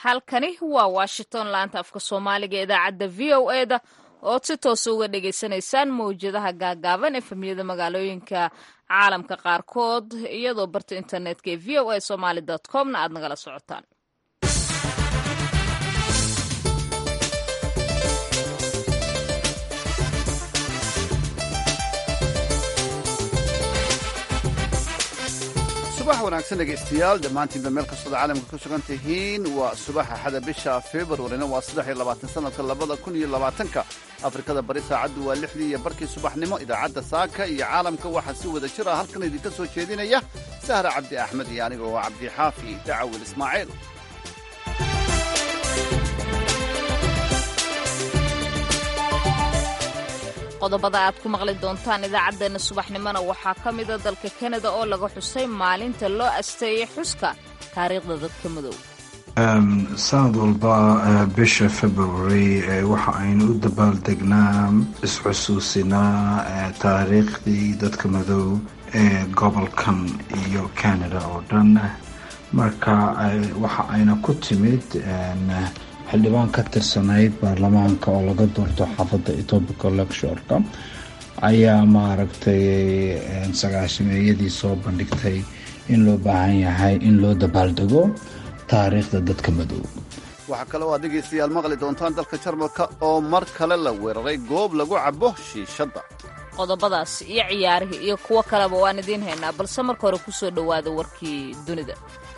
halkani waa washington laanta afka soomaaliga ee idaacadda v o e da ood si toosa uga dhagaysanaysaan mawjadaha gaagaaban efemyada magaalooyinka caalamka qaarkood iyadoo barta internetka ee v o a somaly com-na aad nagala socotaan. subax wanaagsan dhegaystayaal dhammaantiinba meel kastood caalamka ku sugan tihiin waa subaxa axada bisha februarina waa 23 sanadka 2020 afrikada bari saacaddu waa 6 iyo barkii subaxnimo idaacadda saaka iyo caalamka waxaa si wada jir ah halkan idinka soo jeedinaya sahra cabdi axmed iyo aniga oo cabdi xaafi dacawil ismaaciil. qodobada aad ku maqli doontaan idaacaddeenna subaxnimona waxaa ka mida dalka kanada oo laga xusay maalinta loo asteeyay xuska taariikhda dadka madow. sanad walba bisha february waxa aynu u dabaaldegnaa isxusuusinaa taariikhdii dadka madow ee gobolkan iyo canada oo dhan. marka waxa ayna ku timid xildhibaan ka tirsanayd baarlamaanka oo laga doorto xaafadda etobical lectureka ayaa maaragtay sagaashameeyadii soo bandhigtay in loo baahan yahay in loo dabaaldego taariikhda dadka madow. waxaa kale oo aad dhegaystayaal maqli doontaan dalka jarmalka oo mar kale la weeraray goob lagu cabo shiishadda. qodobadaas iyo ciyaarihii iyo kuwo kaleba waan idiin haynaa balse marka hore ku soo dhowaada warkii dunida.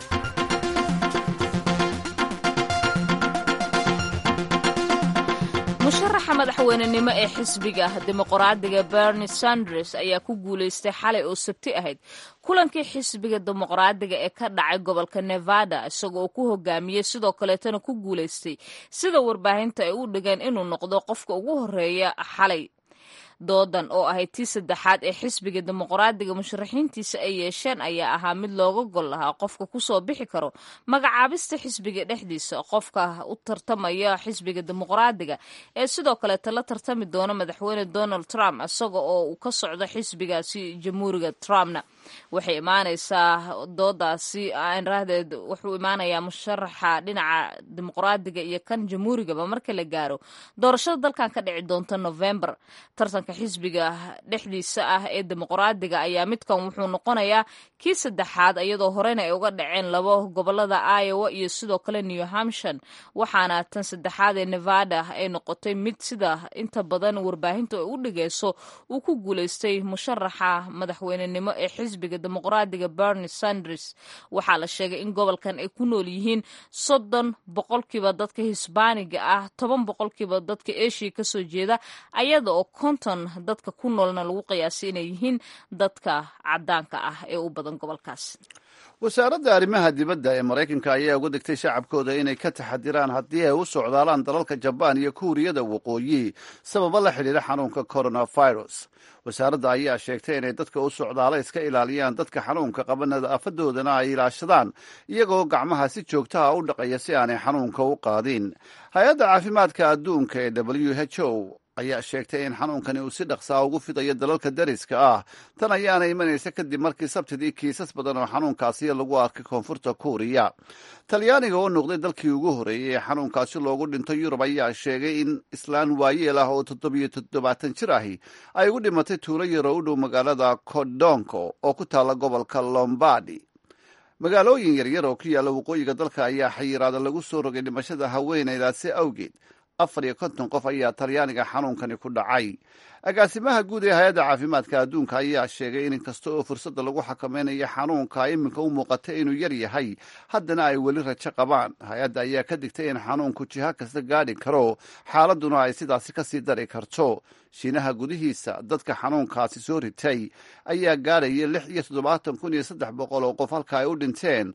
musharaxa madaxweynenimo ee xisbiga dimuqraadiga bernie sanders ayaa ku guulaystay xalay oo sabti ahayd kulankii xisbiga dimuqraadiga ee ka dhacay gobolka nevada isagoo ku hogaamiyey sidoo kaleetana ku guulaystay sida warbaahinta ay u dhigeen inuu noqdo qofka ugu horeeya xalay. doodan oo ahayd tii saddexaad ee xisbiga dimuqraadiga musharaxiintiisa ay yeesheen ayaa ahaa mid looga gol lahaa qofka kusoo bixi karo magacaabista xisbiga dhexdiisa qofka u tartamaya xisbiga dimuqraadiga ee sidoo kaleeta la tartami doona madaxweyne donald trump isaga oo uu ka socdo xisbigaasi jamhuuriga trumpna. waxay imaanaysaa doodaasi aanrahdeed wuxuu imaanayaa musharaxa dhinaca dimuqraadiga iyo kan jamhuurigaba marka la gaaro doorashada dalkan ka dhici doonta november. tartanka xisbiga dhexdiisa ah ee dimuqraadiga ayaa midkan wuxuu noqonayaa kii saddexaad iyadoo horena ay uga dhaceen labo gobolada iowa iyo sidoo kale new hampshire waxaana tan saddexaad ee nevada ay noqotay mid sida inta badan warbaahinta ay u dhigayso uu ku guulaystay musharaxa madaxweynenimo ee xisbiga dimuqraadiga bernie sanders. waxaa la sheegay in gobolkan ay ku nool yihiin 30% dadka hisbaaniga ah 10% dadka asia kasoo jeeda ayada oo 50 dadka ku noolna lagu qiyaasay inay yihiin dadka cadaanka ah ee u badan gobolkaas. wasaaradda arrimaha dibadda ee maraykanka ayaa uga degtay shacabkooda inay ka taxadiraan haddii ay u socdaalaan dalalka jabaan iyo kuuriyada waqooyi sababo la xidhiira xanuunka coronavirus. wasaaradda ayaa sheegtay inay dadka u socdaala iska ilaaliyaan dadka xanuunka qaba nadaafadoodana ay ilaashadaan iyagoo gacmaha si joogtaha u dhaqaya si aanay xanuunka u qaadin. hay-adda caafimaadka adduunka ee WHO ayaa sheegtay in xanuunkani uu si dhaqsaa ugu fidayo dalalka dariska ah. tan ayaana imanaysa kadib markii sabtidii kiisas badan oo xanuunkaasi lagu arkay koonfurta kuuriya. talyaaniga oo noqday dalkii ugu horreeyey ee xanuunkaasi loogu dhinto yurub ayaa sheegay in islaan waayeel ah oo 77 jir ahi ay ugu dhimatay tuulo yaroo u dhow magaalada codonco oo ku taalla gobolka lombardi. magaalooyin yaryar oo ku yaalla waqooyiga dalka ayaa xayiraada lagu soo rogay dhimashada haweenaydaasi awgeed 54 qof ayaa talyaaniga xanuunkani ku dhacay. agaasimaha guud ee hay-adda caafimaadka adduunka ayaa sheegay in inkasta oo fursadda lagu xakameynayo xanuunka iminka u muuqata inuu yar yahay haddana ay weli rajo qabaan. hay-adda ayaa ka digtay in xanuunku jiha kasta gaadhi karo xaaladuna ay sidaasi kasii dari karto. shiinaha gudihiisa dadka xanuunkaasi soo ritay ayaa gaadhaya 76,300 oo qof halka ay u dhinteen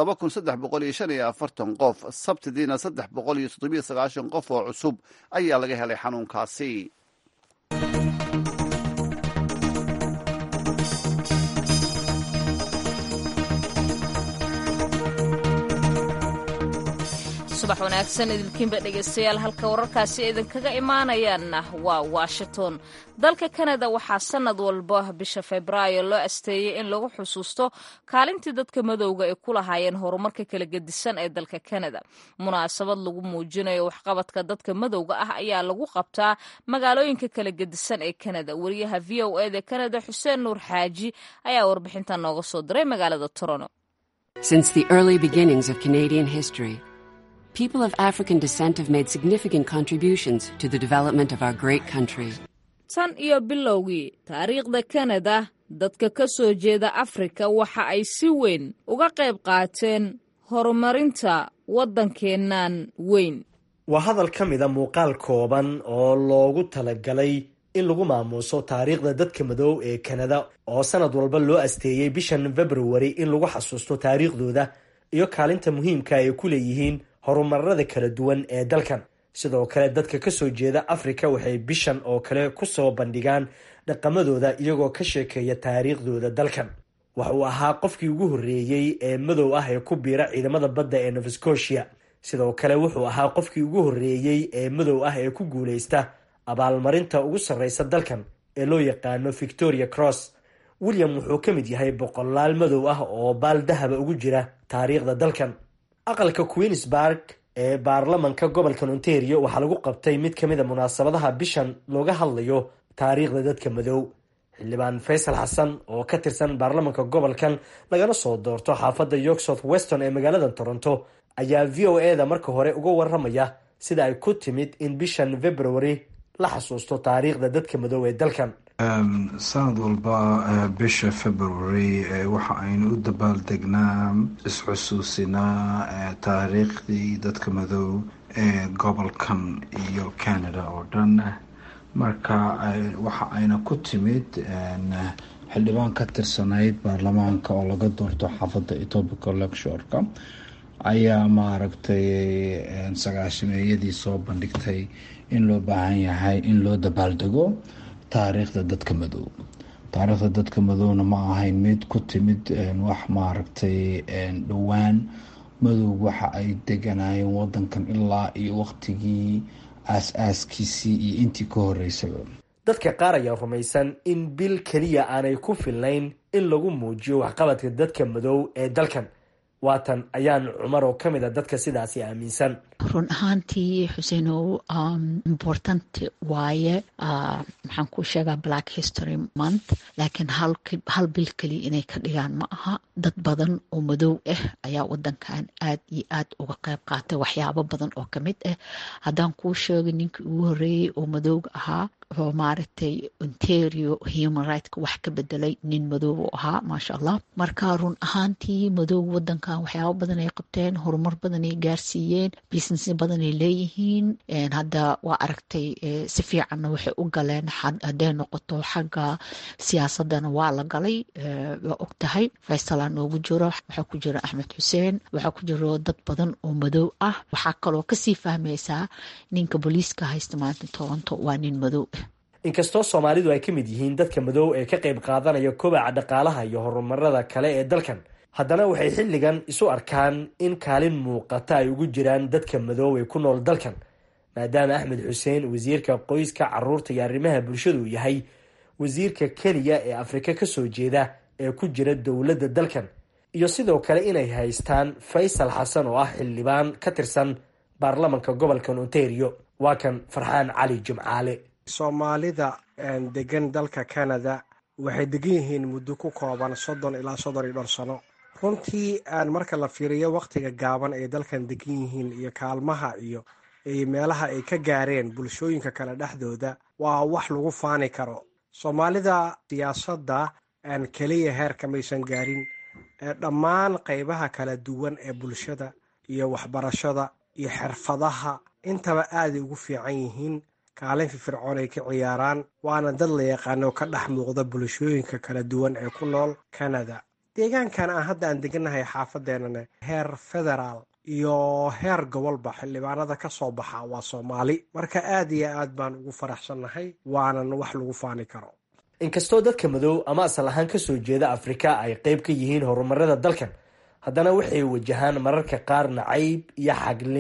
2,345 qof. sabtidiina 397 qof oo cusub ayaa laga helay xanuunkaasi. subax wanaagsan idinkiinba dhegaystayaal halka wararkaasi idinkaga imaanayaanna waa washington. dalka kanada waxaa sanad walba bisha febraayo loo asteeyey in lagu xusuusto kaalintii dadka madowga ay ku lahaayeen horumarka kala gedisan ee dalka kanada. munaasabad lagu muujinayo waxqabadka dadka madowga ah ayaa lagu qabtaa magaalooyinka kala gedisan ee kanada. wariyaha v o e da kanada xuseen nuur xaaji ayaa warbixintan nooga soo diray magaalada Toronto. Since the early beginnings of Canadian history, people of African descent have made significant contributions to the development of our great country. tan iyo bilowgii taariikhda Kanada, dadka ka soo jeeda Afrika waxa ay si weyn uga qayb qaateen horumarinta waddankeennan weyn. waa hadal ka mid a muuqaal kooban oo loogu talagalay in lagu maamuuso taariikhda dadka madow ee Kanada oo sanad walba loo asteeyay bishan February in lagu xasuusto taariikhdooda iyo kaalinta muhiimka ay ku leeyihiin horumarada kala duwan ee dalkan. sidoo kale dadka ka soo jeeda Afrika waxay bishan oo kale ku soo bandhigaan dhaqamadooda iyagoo ka sheekeeya taariikhdooda dalkan. waxa uu ahaa qofkii ugu horeeyay ee madow ah ee ku biira ciidamada badda ee Nova Scotia. sidoo kale wuxuu ahaa qofkii ugu horeeyay ee madow ah ee ku guuleysta abaalmarinta ugu sarreysa dalkan ee loo yaqaano Victoria Cross. William wuxuu ka mid yahay boqolaal madow ah oo baal dahaba ugu jira taariikhda dalkan. aqalka Queenspark ee baarlamanka gobolka Ontario waxaa lagu qabtay mid ka mid a munaasabadaha bishan looga hadlayo taariikhda dadka madow. xildhibaan Faysal Xasan oo ka tirsan baarlamanka gobolkan lagana soo doorto xaafadda York South Weston ee magaalada Toronto ayaa VOA da marka hore uga waramaya sida ay ku timid in bishan February la xasuusto taariikhda dadka madow ee dalkan. sanad walba bisha February waxa aynu u dabaaldegnaa isxusuusinaa taariikhdii dadka madow ee gobolkan iyo Canada oo dhan. marka waxa ayna ku timid xildhibaan ka tirsanayd baarlamaanka oo laga doorto xaafadda Etobicoke Lecture-ka ayaa maaragtay sagaashameeyadii soo bandhigtay in loo baahan yahay in loo dabaaldego taariikhda dadka madow. taariikhda dadka madowna ma ahayn mid ku timid wax maaragtay dhowaan. madow waxa ay deganaayeen wadankan ilaa iyo waqtigii aas-aaskiisii iyo intii ka horeysaba. dadka qaar ayaa rumaysan in bil keliya aanay ku filnayn in lagu muujiyo waxqabadka dadka madow ee dalkan. waatan ayaan cumar oo ka mid a dadka sidaasi aaminsan. run ahaantii xuseenow important waaye maxaan ku sheegaa Black History Month, laakiin hal bil keliya inay ka dhigaan ma aha. dad badan oo madow ah ayaa wadankan aad iyo aad uga qayb qaatay waxyaabo badan oo kamid ah. haddaan kuu sheego ninkii ugu horeeyey oo madowga ahaa oo maaragtay Ontario human rights wax ka bedelay nin madow oo ahaa maasha Allah. marka run ahaantii madow wadankan waxyaabo badan ay qabteen, horumar badan ay gaarsiiyeen, business badan ay leeyihiin. hadda waa aragtay si fiicanna waxay u galeen hadday noqoto xagga siyaasadana waa la galay. waa og tahay Faysal noogu jiro, waxaa ku jira Axmed Xuseen, waxaa ku jiro dad badan oo madow ah. waxaa kaloo kasii fahmaysaa ninka booliiska haysta maanta Toronto waa nin madow ah. inkastoo Soomaalidu ay ka mid yihiin dadka madow ee ka qayb qaadanaya kobaca dhaqaalaha iyo horumarada kale ee dalkan, haddana waxay xilligan isu arkaan in kaalin muuqata ay ugu jiraan dadka madow ee ku nool dalkan, maadaama Axmed Xuseen wasiirka qoyska, caruurta iyo arrimaha bulshadu uu yahay wasiirka keliya ee Afrika ka soo jeeda ee ku jira dowladda dalkan, iyo sidoo kale inay haystaan Faysal Xasan oo ah xildhibaan ka tirsan baarlamanka gobolka Ontario. waa kan Farxaan Cali Jimcaale. Soomaalida degan dalka Canada waxay degan yihiin muddo ku kooban 30 ilaa 32 sano. runtii marka la fiiriyo waqtiga gaaban ee dalkan degan yihiin iyo kaalmaha iyo meelaha ay ka gaareen bulshooyinka kala dhexdooda waa wax lagu faani karo. Soomaalida siyaasadda kaliya heerka maysan gaarin, dhammaan qaybaha kala duwan ee bulshada iyo waxbarashada iyo xirfadaha intaba aad ugu fiican yihiin. kaalin firfircoon ay ka ciyaaraan, waana dad la yaqaano ka dhex muuqda bulshooyinka kala duwan ee ku nool Canada. deegaankan hadda aan deganahay xaafadeenana heer federaal iyo heer gobolba xildhibaanada ka soo baxa waa Soomaali. marka aad iyo aad baan ugu faraxsanahay, waana wax lagu faani karo. inkastoo dadka madow ama asal ahaan ka soo jeeda Afrika ay qayb ka yihiin horumarada dalkan, haddana waxay wajahaan mararka qaar nacayb iyo xaglin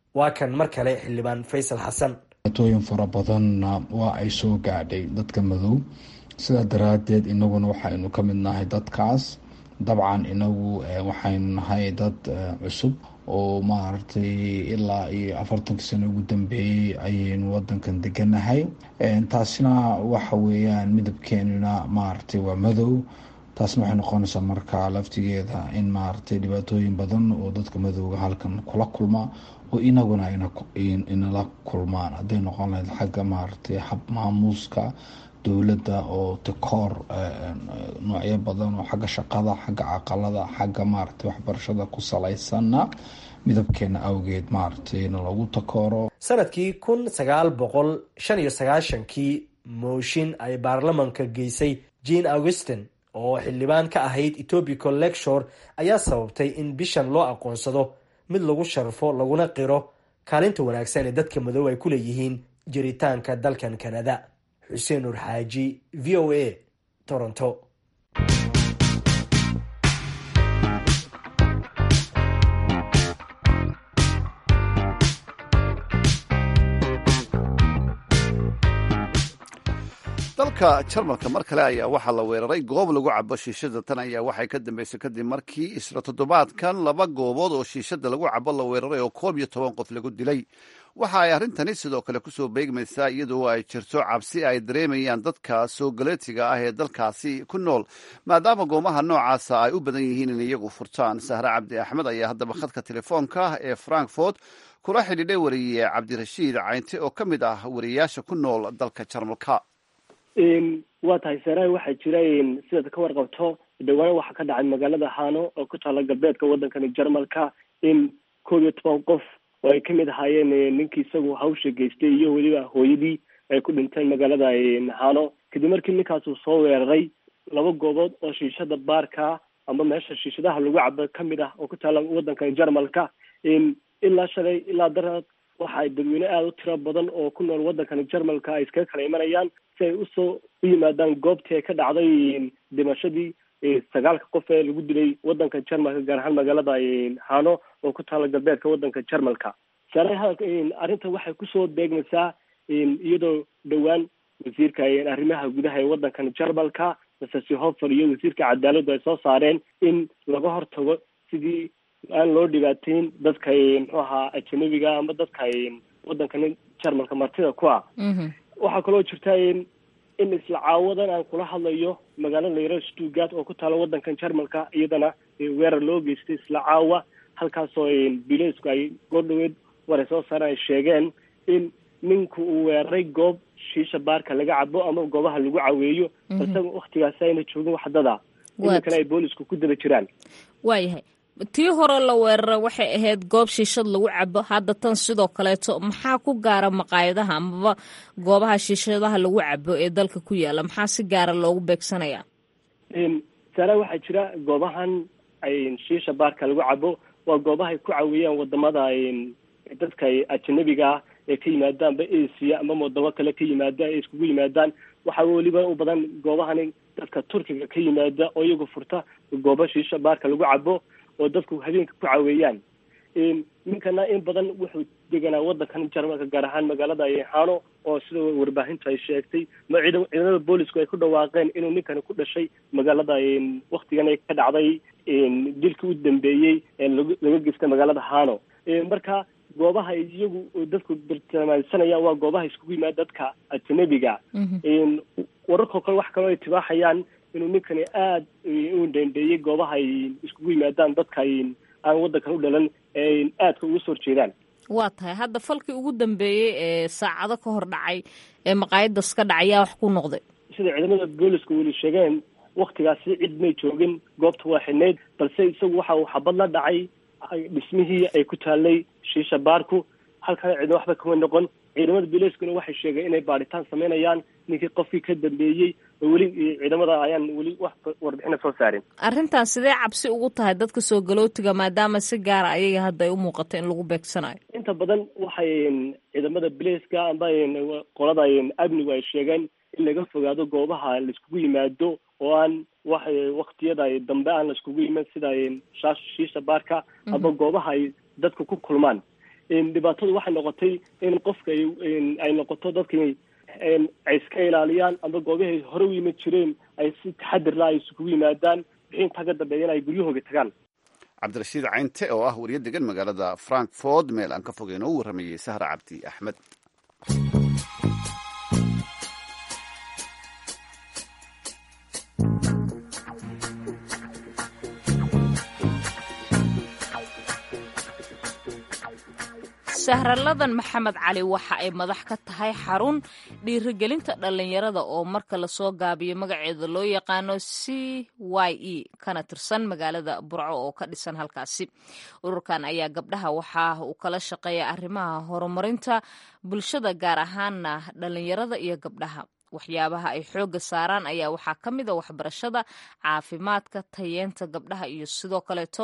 waa kan mar kale xildhibaan faysal xasan. dhibaatooyin fara badanna waa ay soo gaadhay dadka madow, sidaa daraadeed inaguna waxaynu ka mid nahay dadkaas. dabcan inagu waxaynu nahay dad cusub oo maaragtay ilaa iyo 40 sano ugu dambeeyey ayaynu wadankan deganahay. taasina waxa weeyaan midabkeenuna maaragtay waa madow. taasna waxay noqonaysaa markaa laftigeeda in maaragtay dhibaatooyin badan oo dadka madowga halkan kula kulma oo inaguna inala kulmaan, hadday noqon lahayd xagga maaragtay hab maamuuska dowladda oo takoor noocyo badan oo xagga shaqada, xagga aqalada, xagga maaragtay waxbarashada ku salaysanna midabkeena awgeed maaragtay in lagu takooro. sanadkii 1995 mooshin ay baarlamanka geysay Jean Augustin oo xildhibaan ka ahayd Etobicoke Lecture ayaa sababtay in bishan loo aqoonsado mid lagu sharfo laguna qiro kaalinta wanaagsan ee dadka madow ay ku leeyihiin jiritaanka dalkan Canada. Xuseen Nur Xaaji, VOA, Toronto. dalka jarmalka mar kale ayaa waxaa la weeraray goob lagu cabo shiishada. tan ayaa waxay ka dambeysay kadib markii isla toddobaadkan 2 goobood oo shiishada lagu cabo la weeraray oo 11 qof lagu dilay. waxa ay arrintani sidoo kale kusoo beegmaysaa iyadoo ay jirto cabsi ay dareemayaan dadka soo galeetiga ah ee dalkaasi ku nool, maadaama goomaha noocaasa ay u badan yihiin in iyagu furtaan. sahre cabdi axmed ayaa haddaba khadka telefoonka ee Frankfurt kula xidhiidhay wariye cabdirashiid caynte oo ka mid ah wariyaasha ku nool dalka jarmalka. waa tahay saray, waxaa jira sidaad ka warqabto dhawaan waxaa ka dhacay magaalada Hano oo ku taala galbeedka wadankani Jarmalka in 11 qof oo ay kamid ahaayeen ninkii isagu hawsha geystay iyo weliba hooyadii ay ku dhinteen magaalada Hano kadib markii ninkaas uu soo weeraray 2 goobood oo shiishada baarka ama meesha shiishadaha lagu cabo kamid ah oo ku taala wadankani Jarmalka. ilaa shalay ilaa darad waxay dadweyne aad u tiro badan oo ku nool wadankani Jarmalka ay iska kala imanayaan si ay u yimaadaan goobtii ay ka dhacday dhimashadii 9 qof ee lagu dilay wadanka Jarmalka, gaar ahaan magaalada Hano oo ku taala galbeedka wadanka Jarmalka. arrinta waxay kusoo beegmaysaa iyadoo dhawaan wasiirka arrimaha gudaha ee wadankan Jarmalka Mr. Seehofer iyo wasiirka cadaaladda ay soo saareen in laga hortago sidii aan loo dhibaateyn dadka muxuu ahaa ajnabiga ama dadka wadankan Jarmalka martida ku ah. waxaa kaloo jirta in isla caawadan aan kula hadlayo magaalada la yiraahdo Stuttgart oo ku taala wadankan Jarmalka iyadana weerar loo geystay isla caawa, halkaasoo bileysku ay goordhaweed war soo saareen sheegeen in ninku uu weeraray goob shiisha baarka laga cabo ama goobaha lagu caweeyo, balse waqtigaas ayna joogin waxdada in kale ay boolisku ku daba jiraan. waayahay tii hore la weeraray waxay ahayd goob shiishad lagu cabo, hadda tan sidoo kaleeto maxaa ku gaara maqaayadaha amaba goobaha shiishadaha lagu cabo ee dalka ku yaala, maxaa si gaara loogu beegsanayaa? sara waxaa jira goobahan ay shiisha baarka lagu cabo waa goobaha ay ku caweeyaan wadamada dadka ajnabiga ah ee ka yimaadaanba Asia ama wadamo kale ka yimaada ay iskugu yimaadaan. waxaa weliba u badan goobahan dadka Turkiga ka yimaada oo iyagu furta goobo shiisha baarka lagu cabo oo dadku habeenka ku caweeyaan. ninkana in badan wuxuu deganaa wadankan Jarmalka, gaar ahaan magaalada Hano oo sida warbaahinta ay sheegtay ciidamada boolisku ay ku dhawaaqeen inuu ninkani ku dhashay magaalada waqtigan ay ka dhacday dilkii u dambeeyey ee laga geystay magaalada Hano. marka goobaha iyagu dadku bartilmaameedsanayaan waa goobaha iskugu yimaada dadka ajnabiga. wararka kale wax kale ay tibaaxayaan inuu ninkani aad u dhandeeyay goobaha ay iskugu yimaadaan dadka aan wadankan u dhalan aadka ugu soo jeedaan. waa tahay hadda falkii ugu dambeeyey ee saacado ka hor dhacay ee maqaayadaas ka dhacayaa wax ku noqday sida ciidamada booliska weli sheegeen waqtigaasi cid may joogin, goobta waa xidhnayd, balse isagu waxa uu xabad la dhacay dhismihii ay ku taalay shiisha baarku, halkana cidna waxba kama noqon. ciidamada booliskuna waxay sheegeen inay baaritaan sameynayaan ninkii qofkii ka dambeeyey, oo weli ciidamada ayaan weli wax warbixina soo saarin. arrintan sidee cabsi ugu tahay dadka soo galootiga maadaama si gaara ayaga hadda ay u muuqato in lagu beegsanayo? inta badan waxay ciidamada booliska amba qolada amnigu ay sheegeen in laga fogaado goobaha la iskugu yimaado oo aan waqtiyada dambe aan la iskugu yimaad sida shiisha baarka aba goobaha ay dadku ku kulmaan. dhibaatadu waxay noqotay in qofka ay noqoto dadkii ay iska ilaaliyaan ama goobahay hore u yimid jireen ay si taxadir la ay isugu yimaadaan wixii intaa ka dambeeya in ay guryahooga tagaan. cabdirashiid caynte oo ah wariye degan magaalada frankfort meel aan ka fogeyn oo u warramayey sahra cabdi axmed. sahraladan maxamed cali waxa ay madax ka tahay xarun dhiirigelinta dhallinyarada oo marka lasoo gaabiyo magaceeda loo yaqaano CYE kana tirsan magaalada Burco oo ka dhisan halkaasi. ururkan ayaa gabdhaha waxa uu kala shaqeeya arrimaha horumarinta bulshada gaar ahaana dhallinyarada iyo gabdhaha. waxyaabaha ay xooga saaraan ayaa waxaa ka mid a waxbarashada, caafimaadka, tayeenta gabdhaha iyo sidoo kaleeto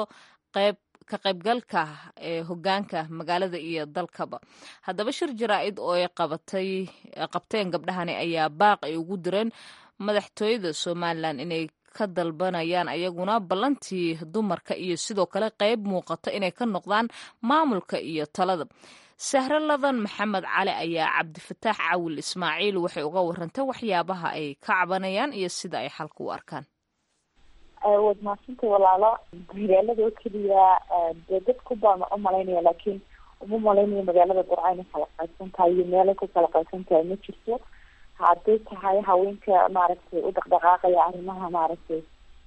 ka qaybgalka ee hogaanka magaalada iyo dalkaba. haddaba shir jaraa'id oo ay qabteen gabdhahani ayaa baaq ay ugu direen madaxtooyada Somaliland inay ka dalbanayaan ayaguna ballantii dumarka iyo sidoo kale qayb muuqata inay ka noqdaan maamulka iyo talada. sahraladan maxamed cali ayaa cabdifataax cawil ismaaciil waxay uga warantay waxyaabaha ay ka cabanayaan iyo sida ay xalka u arkaan. waad mahadsantay walaalo. magaalada oo keliya dee dadku baa u malaynaya, laakiin uma malaynayo magaalada Burco inay kala qaybsan tahay iyo meelay ku kala qaybsan tahay ma jirto. hadday tahay haweenka maaragtay u dhaqdhaqaaqaya arrimaha maaragtay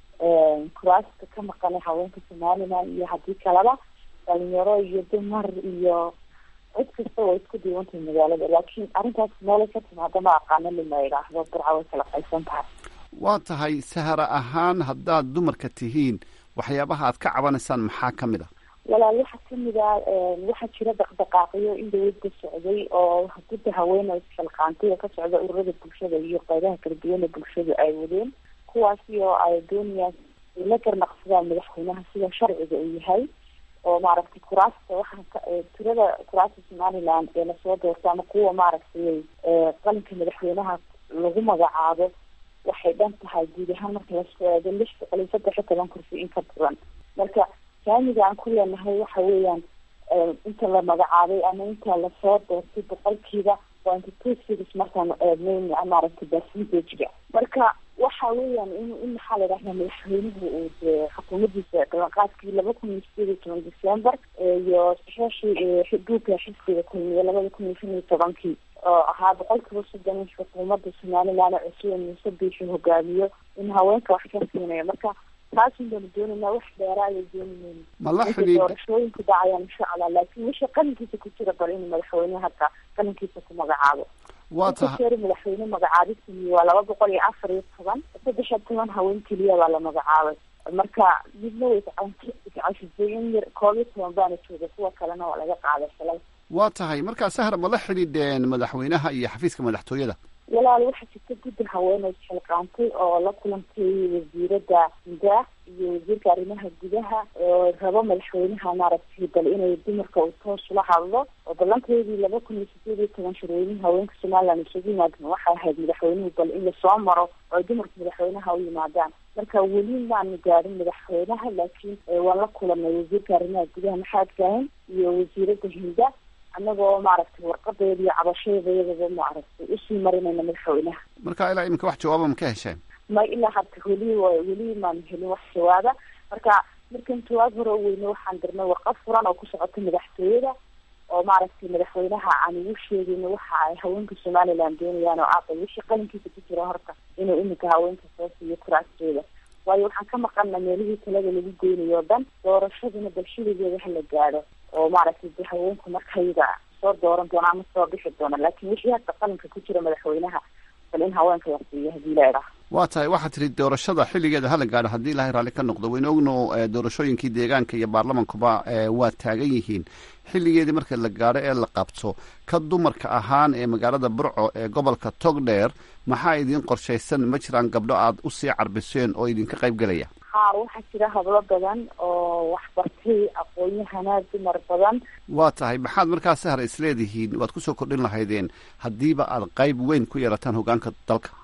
kuraasta ka maqanay haweenka Somaliland iyo haddii kaleba dhalinyaro iyo dumar iyo cid kasta way isku diiwantahay magaalada, laakiin arrintaas meelay ka timaada ma aqaano lama yidhaahdo Burco way kala qaybsan tahay. waa tahay sahara ahaan haddaad dumarka tihiin waxyaabaha aad ka cabanaysaan maxaa ka mid a? walaal waxaa kamid a waxaa jira dhaqdhaqaaqyo in dawladda socday oo gudda haween oo isxilqaantay oo ka socda ururada bulshada iyo qaybaha kala duwan ee bulshada ay wadeen, kuwaasi oo ay doonayaan la garnaqsadaan madaxweynaha sida sharciga uu yahay oo maaragtay kuraasta tirada kuraasta Somaliland ee lasoo doorta ama kuwa maaragtay qalinka madaxweynaha lagu magacaabo waxay dhan tahay guud ahaan marka lasoo eego 613 kursi in ka badan. marka saamiga aan ku leenahay waxa weeyaan inta la magacaabay ama inta lasoo doortay boqolkiiba 22 markaan eegnayn maaragtay percentage-ga. marka waxa weeyaan in maxaa la yidhahdaa madaxweynuhu uu xukuumaddiisa ballanqaadkii 2018 December iyo saxiixii xuduudka xisbiga kulmiye 2015 oo ahaa 30% xukuumadda Somaliland cusub Muuse Biixi hogaamiyo in haweenka wax ka siinayo. marka taas inaan doonayna wax dheeraad doonayna ma la xidhiidh doorashooyinka dhacayaan insha Allah, laakiin wixii qalinkiisa ku jira bal in madaxweynaha hadda qalinkiisa ku magacaabo. waa tahay madaxweyne magacaabisii waa 214 13 haween keliya baa la magacaabay. marka midna way cashadeen yar koob baan jooga, kuwa kalena waa laga qaaday shalay. waa tahay markaa sahra ma la xidhiidheen madaxweynaha iyo xafiiska madaxtooyada? walaal waxaa jirta guddi haween oo isxilqaantay oo la kulantay wasiirada gudaha iyo wasiirka arrimaha gudaha oo rabo madaxweynaha maaragtay bal inay dumarka u toos ula hadlo oo ballanteedii 2018 shirweynaha haweenka Somaliland isugu yimaadeen waxay ahayd madaxweynuhu bal in lasoo maro oo dumarka madaxweynaha u yimaadaan. marka weli maan gaarin madaxweynaha, laakiin waan la kulanay wasiirka arrimaha gudaha Maxamed Kaahin iyo wasiirada Hinda anagoo maaragtay warqadeeda iyo cabashadeedaba maaragtay usii marinayna madaxweynaha. marka ilaa iminka wax jawaaba ma ka hesheen? ma ilaa hadda weli maan helin wax jawaaba. markan jawaab hore weyne waxaan dirnay warqad furan oo ku socota madaxtooyada oo maaragtay madaxweynaha aan ugu sheegayna waxa ay haweenka Somaliland doonayaan oo aqal wixii qalinkiisa ku jira horta inuu iminka haweenka soo siiyo kuraastooda. waayo waxaan ka maqannaa meelihii talada lagu goynayo dhan doorashaduna bulshadeeda hala gaadho oo maaragtay haweenku markayda soo dooran doona ama soo bixi doona, laakiin wixii hadda qalinka ku jira madaxweynaha bal in haweenka la siiyo hadii la yidhaaho. waa tahay waxaad tiri doorashada xilligeeda hala gaadho haddii ilaahay raalli ka noqdo. waynu ogno doorashooyinkii deegaanka iyo baarlamankuba waa taagan yihiin. xilligeedii marka la gaadho ee la qabto ka dumarka ahaan ee magaalada Burco ee gobolka Togdheer maxaa idin qorshaysan? ma jiraan gabdho aad usii carbiseen oo idinka qayb gelaya? waxaa jira hablo badan oo waxbartay aqoon-yahanaad dumar badan. waa tahay maxaad markaa sahra isleedihiin waad kusoo kordhin lahaydeen haddiiba aad qayb weyn ku yeelataan hogaanka dalka?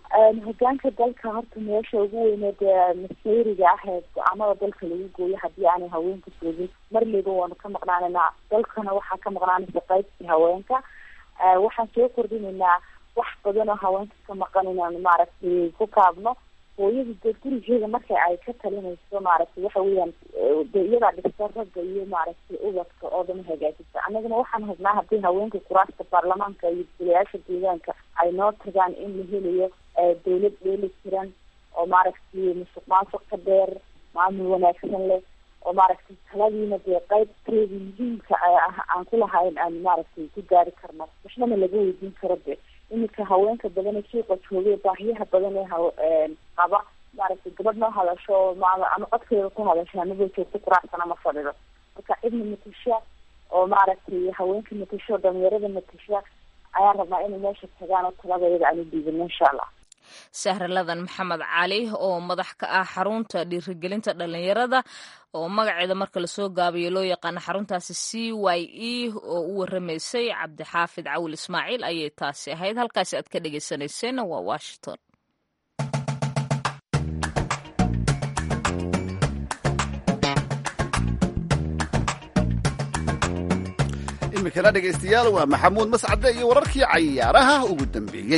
hogaanka dalka horta meesha ugu weyneed masayriga ah ee go-aamada dalka lagu gooyo haddii aanay haweenka joogin marliba waanu ka maqnaanaynaa. dalkana waxaa ka maqnaanaysa qaybtii haweenka. waxaan soo kordhinaynaa wax badan oo haweenka ka maqan inaanu maaragtay ku kaabno. hooyada dee gurigeeda marka ay ka talinayso maaragtay waxa weeyaan de iyadaa dhista ragga iyo maaragtay ubadka oo dhan hagaajisa. annagana waxaan hubnaa haddii haweenka kuraasta baarlamaanka iyo golayaasha deegaanka ay noo tagaan in la helayo dawlad dheeli tiran oo maaragtay musuq maasuq ka dheer, maamul wanaagsan leh, oo maaragtay taladiina dee qaybteedii muhiimka aan ku lahayn aan maaragtay ku gaari karno. waxnama laga weydiin karo de iminka haweenka badan ee suuqa joogay baahiyaha badan ee qaba maaragtay gabadh noo hadasho ama codkeeda ku hadasha anagoo joogto kuraacsana ma fadhido. marka cidna matasha oo maaragtay haweenka matasho dhalinyarada matasha ayaan rabnaa inay meesha tagaan oo taladeeda aanu dhiibino insha allah. sahraladan maxamed cali oo madax ka ah xarunta dhiirigelinta dhalinyarada oo magaceeda marka lasoo gaabiyo loo yaqaano xaruntaasi CYE oo u waramaysay cabdixaafid cawil ismaaciil ayay taasi ahayd. halkaasi aad ka dhegeysaneyseen waa Washington. imikana dhegaystayaal waa maxamuud mascade iyo wararkii cayaaraha ugu dambeeyey.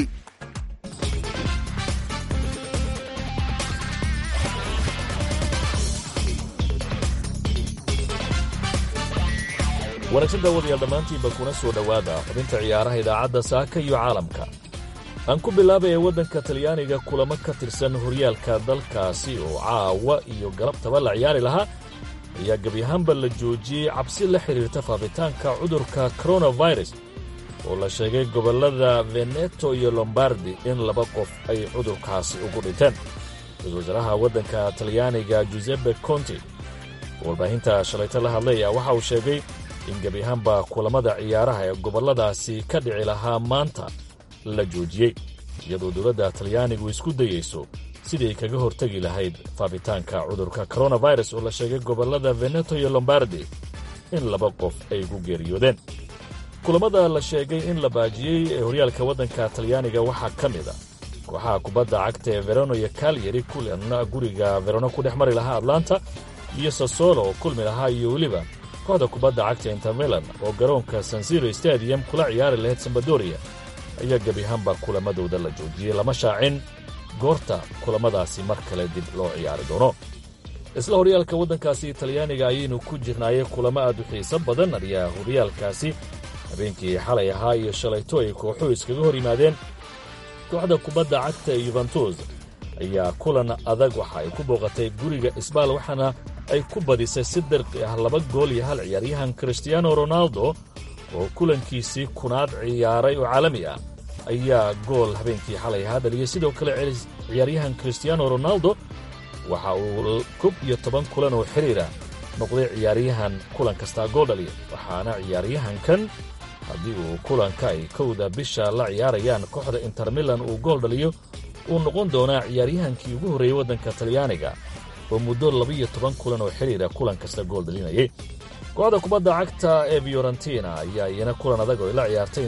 wanaagsan daawadayaal dhammaantiinba kuna soo dhowaada xubinta ciyaaraha idaacadda saaka iyo caalamka. aan ku bilaabaya waddanka talyaaniga kulamo ka tirsan horyaalka dalkaasi oo caawa iyo galabtaba la ciyaari lahaa ayaa gebi ahaanba la joojiyey cabsi la xidhiirta faafitaanka cudurka koronafirus oo la sheegay gobollada veneto iyo lombardi in 2 qof ay cudurkaasi ugu dhinteen. ra-iisul wasaaraha waddanka talyaaniga Giuseppe Conte oo warbaahinta shalayta la hadlaya waxa uu sheegay in gebi ahaanba kulamada ciyaaraha ee gobolladaasi ka dhici lahaa maanta la joojiyey, iyadoo dowladda talyaanigu isku dayeyso sidii ay kaga hortegi lahayd faafitaanka cudurka koronafirus oo la sheegay gobollada veneto iyo lombardi in 2 qof ay ku geeriyoodeen. kulamada la sheegay in la baajiyey ee horyaalka waddanka talyaaniga waxaa ka mid a kooxaha kubadda cagta ee verono iyo calyari kulanna guriga verono ku dhex mari lahaa atlanta iyo sasolo oo kulmi lahaa iyo weliba kooxda kubadda cagta Inter Milan oo garoonka San Siro Stadium kula ciyaari lahayd Sampdoria ayaa gebi ahaanba kulamadooda la joojiyey. lama shaacin goorta kulamadaasi mar kale dib loo ciyaari doono. isla horyaalka waddankaasi talyaaniga ayaynu ku jirnaayey kulamo aad u xiiso badan ayaa horyaalkaasi habeenkii xalay ahaa iyo shalayto ay kooxuhu iskaga hor yimaadeen. kooxda kubadda cagta ee Juventus ayaa kulan adag waxa ay ku booqatay guriga Isbaal waxaana ay ku badisay si dirqi ah 2 gool iyo 1 ciyaaryahan Cristiano Ronaldo oo kulankiisii kunaad ciyaaray oo caalami ah ayaa gool habeenkii xalay ahaa dhaliyay. sidoo kale ciyaaryahan Cristiano Ronaldo waxa uu 11 kulan oo xiriir ah noqday ciyaaryahan kulan kasta gool dhaliya, waxaana ciyaaryahankan haddii uu kulanka ay 1 bisha la ciyaarayaan kooxda Inter Milan uu gool dhaliyo uu noqon doonaa ciyaaryahankii ugu horreeyey waddanka talyaaniga oo muddo 12 kulan oo xiriira kulan kasta gool dhalinayay. kooxda kubadda cagta ee Fiorentina ayaa iyana kulan adag oo la ciyaartay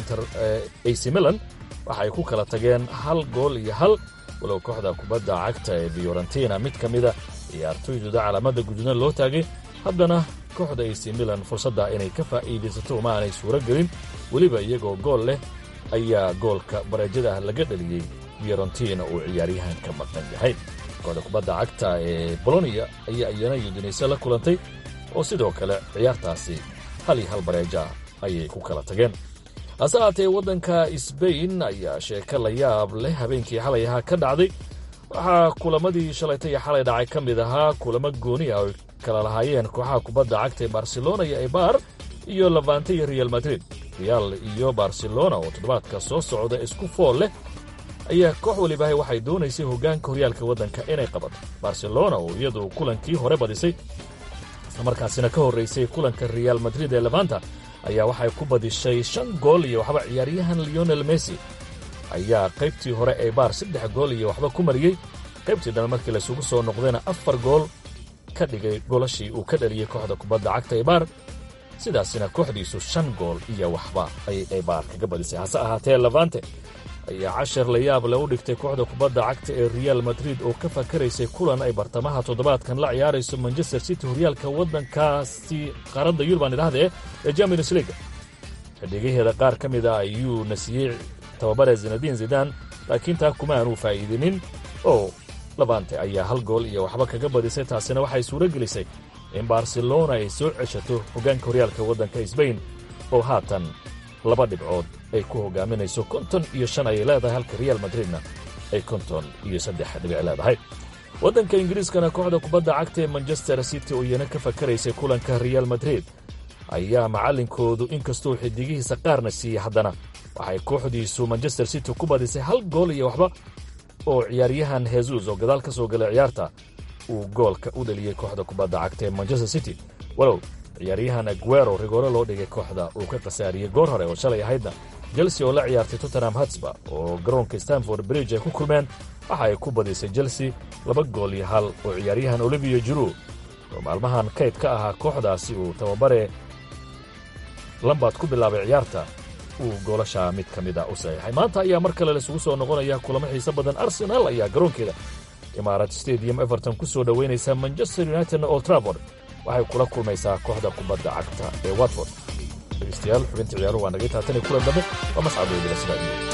AC Milan waxa ay ku kala tageen 1 gool iyo 1, walow kooxda kubadda cagta ee Fiorentina mid ka mida ciyaartoydooda calaamada guduudan loo taagay, haddana kooxda AC Milan fursadda inay ka faa'iidaysato uma aanay suuro gelin. weliba iyagoo gool leh ayaa goolka bareejada ah laga dhaliyey Fiorentina uu ciyaaryahanka maqan yahay. kooxda kubadda cagta ee Bologna ayaa iyana Udinese la kulantay oo sidoo kale ciyaartaasi 1-1 bareeja ayay ku kala tageen. hase haatee waddanka Spain ayaa sheeko la yaab leh habeenkii xalay ahaa ka dhacday. waxaa kulamadii shalaytay iyo xalay dhacay ka mid ahaa kulamo gooni ah oo kala lahaayeen kooxaha kubadda cagta ee Barcelona iyo Eibar iyo Levante iyo Real Madrid. Real iyo Barcelona oo toddobaadka soo socda isku fool leh ayaa koox waliba waxay doonaysay hoggaanka horyaalka waddanka inay qabato. Barcelona oo iyadu kulankii hore badisay isla markaasina ka horreysay kulanka Real Madrid ee Levante ayaa waxay ku badishay 5 gool iyo waxba. ciyaaryahan Lionel Messi ayaa qaybtii hore Eibar 3 gool iyo waxba ku mariyey. qaybtii dambe markii la isugu soo noqdayna 4 gool ka dhigay golashii uu ka dhaliyey kooxda kubadda cagta Eibar, sidaasina kooxdiisu 5 gool iyo waxba ay Eibar kaga badisay. hase ahaatee Levante ayaa cashar la yaab leh u dhigtay kooxda kubadda cagta ee real madrid oo ka fakaraysay kulan ay bartamaha toddobaadkan la ciyaarayso manchester city horyaalka waddankaasi qaaradda yurub aan idhaahdee ee champions league xidhigaheeda qaar ka mid a ayuu nasiyey tababare zinadiin zidaan laakiin taa kuma aanu faa'iidinin oo labante ayaa 1 gool iyo waxba kaga badisay taasina waxay suuro gelisay in barcelona ay soo ceshato hoggaanka horyaalka waddanka Spain oo haatan 2 dhibcood ay ku hogaaminayso 55 ay leedahay halka Real Madridna ay 53 dhibic leedahay. waddanka Ingiriiskana kooxda kubadda cagta ee Manchester City oo iyana ka fakaraysay kulanka Real Madrid ayaa macallinkoodu inkastoo xidigihiisa qaarna siiyay haddana waxay kooxdiisu Manchester City ku badisay 1 gool iyo waxba oo ciyaaryahan Jesus oo gadaal ka soo galay ciyaarta uu goolka u dhaliyay kooxda kubadda cagta ee Manchester City walow ciyaaryahan Aguero rigoore loo dhigay kooxda uu ka qasaariyay goor hore oo shalay ahaydna Chelsea oo la ciyaartay Tottenham Hotspur oo garoonka Stamford Bridge ay ku kulmeen waxa ay ku badisay Chelsea 2 gool iyo 1 oo ciyaaryahan Olivier Giroud oo maalmahan kayd ka ahaa kooxdaasi uu tababare Lampard ku bilaabay ciyaarta uu goolasha mid ka mid ah u saxiixay. maanta ayaa mar kale la isugu soo noqonaya kulamo xiiso badan. Arsenal ayaa garoonkeeda Emirates Stadium Everton ku soo dhaweynaysa Manchester United Old Trafford waxay kula kulmaysaa kooxda kubadda cagta ee Watford. dhegeystayaal xubinta ciyaaruhu waa naga taatay kulan dambe waa mascad weydila sida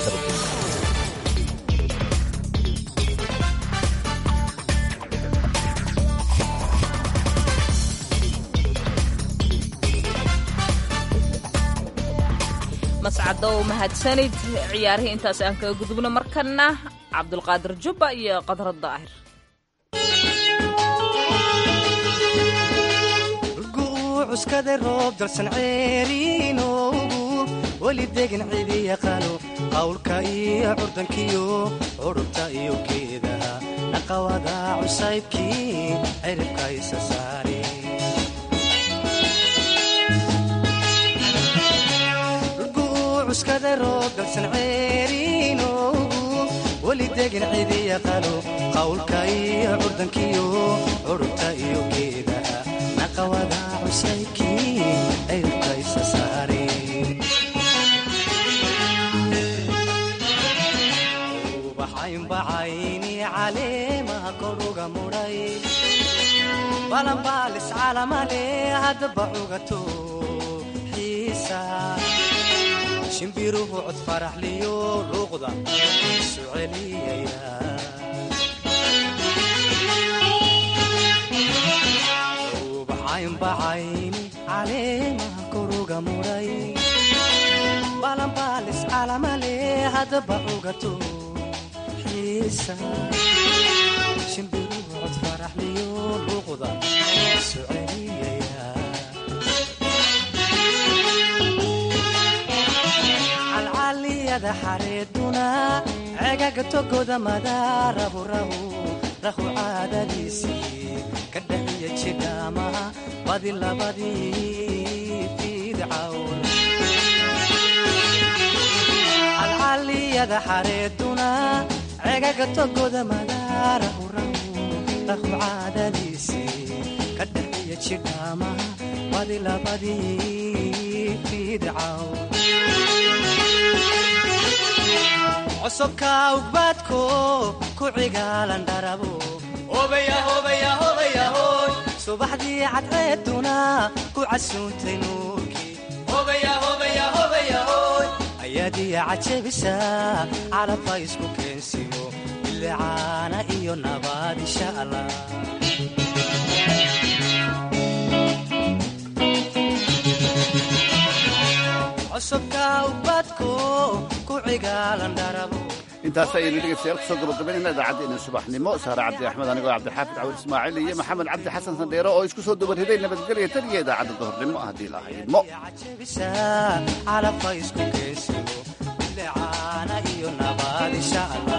mascadow mahadsanid ciyaarihii intaas aan kaga gudubno markana cabdulqaadir jubba iyo qadrad daahir cuskada roob dalsan ceeriinoogu weli degan cidi yaqaano qawlka iyo curdankiyo curubta iyo geedaha naqawada cusaybkii ciribka isa saare cuskada roob dalsan ceeriinoogu weli degan cidi yaqaano qawlka iyo curdankiyo curubta iyo geedaha naqawada cusaybkii ciribka isa saare ubaxaynbacayni caleemaha koruga mudhay balanbaalis calamale haddaba cugato xiisa shimbiruhu cod faraxliyo luuqda isu celiyaya ubaxaynbacayni caleemaha koruga mudhay balanbaalis calamale haddaba cugato xiisa shimbiruhu cod faraxliyo luuqda isu celiyaya calcaliyada xareeduna cegaga togoda madaaraburahu rahu caadadiisii ka dhaxiya jidhaamaha badi labadii fiidcawn calcaliyada xareeduna cegaga togoda madaaraburahu rahu caadadiisii ka dhaxiya jidhaamaha badi labadii fiidcawn cosubka ugbaadko ku cigaalan dharabo subaxdii cadceeduna ku casuuntay nuurkii ayaadiya cajabisa calabka isku keensiyo bilicaana iyo nabaad insha allah cosubka ugbaadko ku cigaalan dharabo intaas ayaynu dhegeystayaal kusoo gabagabaynayna idaacaddeena subaxnimo saare cabdi axmed anigoo cabdixaafid cawil ismaaciil iyo maxamed cabdi xasan sandheero oo isku soo dubarriday nabadgelya tan iyo idaacadda duhurnimo haddii la haydmo calabka isku keensiyo bilicaana iyo nabaad insha allah